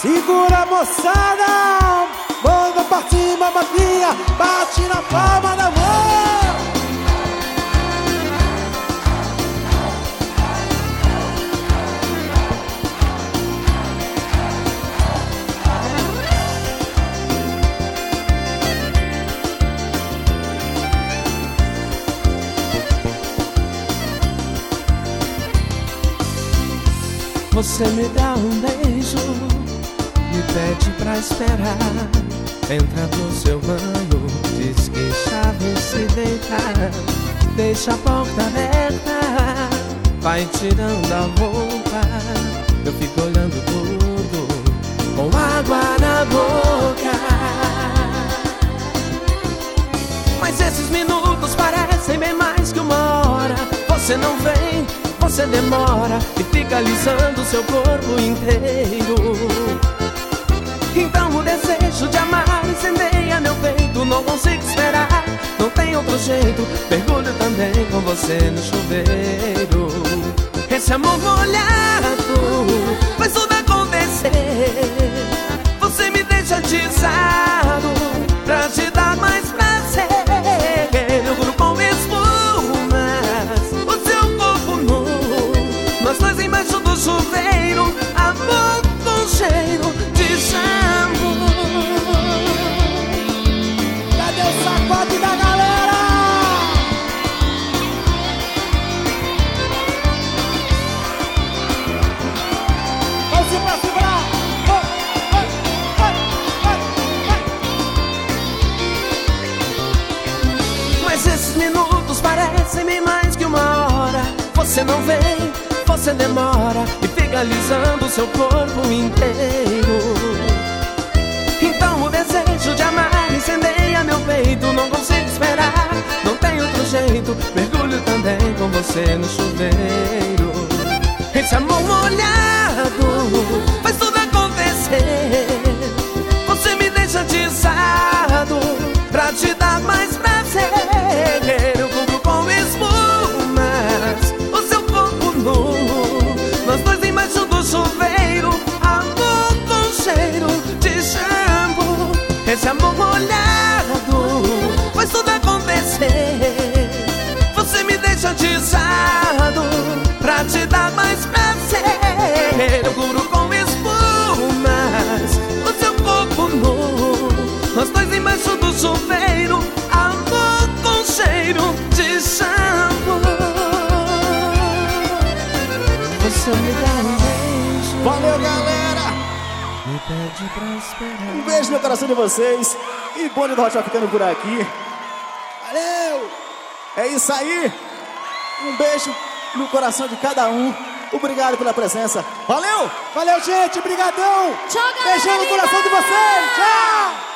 Segura, moçada, manda pra cima, maninha, bate na palma da mão. Você me dá um beijo, me pede pra esperar. Entra no seu banho, diz que chave se deitar. Deixa a porta aberta, vai tirando a roupa. Eu fico olhando tudo com água na boca. Mas esses minutos parecem bem mais que uma hora. Você não vem, você demora e fica alisando seu corpo inteiro. Então o desejo de amar incendeia meu peito. Não consigo esperar, não tem outro jeito. Mergulho também com você no chuveiro. Esse amor molhado faz tudo acontecer. Você me deixa atiçado pra te dar mais prazer. Eu juro com espumas o seu corpo nu, nós dois embaixo do chuveiro, amor com cheiro de shampoo. Cadê o sacode da galera? Vamos se pra segurar. Mas esses minutos parecem bem mais que uma hora. Você não vem, você demora e fica alisando seu corpo inteiro. Então o desejo de amar incendeia meu peito. Não consigo esperar, não tem outro jeito. Mergulho também com você no chuveiro. Esse amor molhado faz tudo acontecer. Você me deixa atiçado pra te dar mais prazer. Eu cubro com espumas o seu corpo nu, nós dois embaixo do chuveiro, amor com cheiro de shampoo. Esse amor molhado faz tudo acontecer. Você me deixa atiçado pra te dar mais prazer. Eu cubro com espumas o seu corpo nu, nós dois embaixo do chuveiro, amor com cheiro de shampoo. Você me dá um beijo, Valeu, galera! me pede pra esperar. Um beijo no coração de vocês. E Bonde do Rock vai ficando por aqui. Valeu! É isso aí. Um beijo no coração de cada um. Obrigado pela presença. Valeu! Valeu, gente! Obrigadão! Tchau, galera! Beijão no coração de vocês! Tchau!